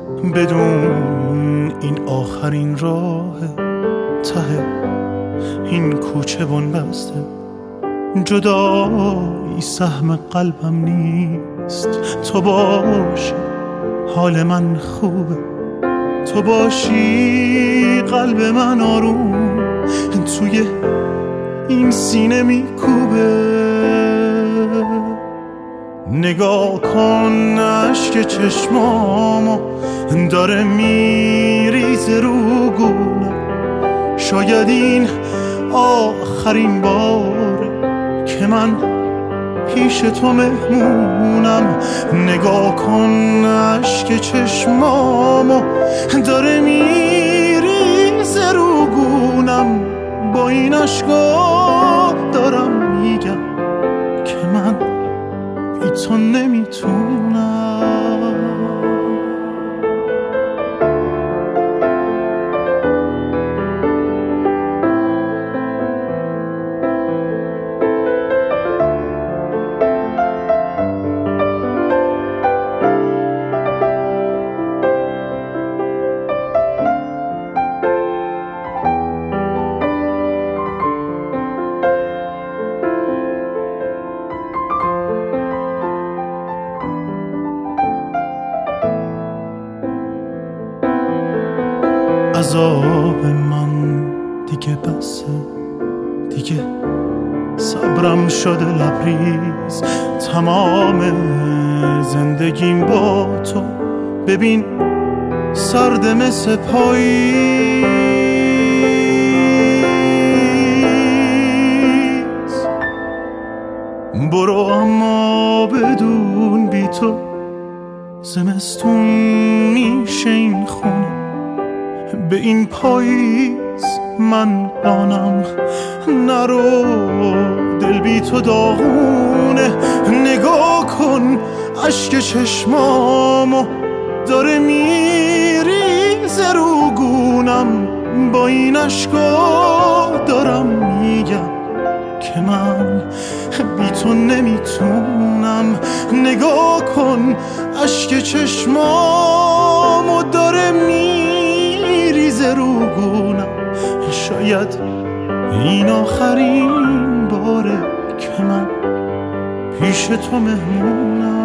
بدون این آخرین راه ته این کوچه بنبسته، جدایی سهم قلبم نیست. تو باشی حال من خوبه، تو باشی قلب من آروم توی این سینه میکوبه. نگاه کن اشک چشمامو داره میریزه رو گونم، شاید این آخرین باره که من پیش تو مهمونم. نگاه کن اشک چشمامو داره میریزه رو گونم، با این اشکا دارم میگم که من بی تو نمیتونم. عذاب من دیگه بسه، دیگه صبرم شده لبریز. تمام زندگیم با تو ببین سرد مثل پاییز. برو اما بدون بی تو زمستون میشه این خونه. به این پاییز من قانم نرو، دل بی تو داغونه. نگاه کن اشک چشمامو داره میریزه رو گونم، با این اشکا دارم میگم که من بی تو نمیتونم. نگاه کن اشک چشمامو داره میریزه رو گونم، شاید این آخرین باره که من پیش تو مهمونم.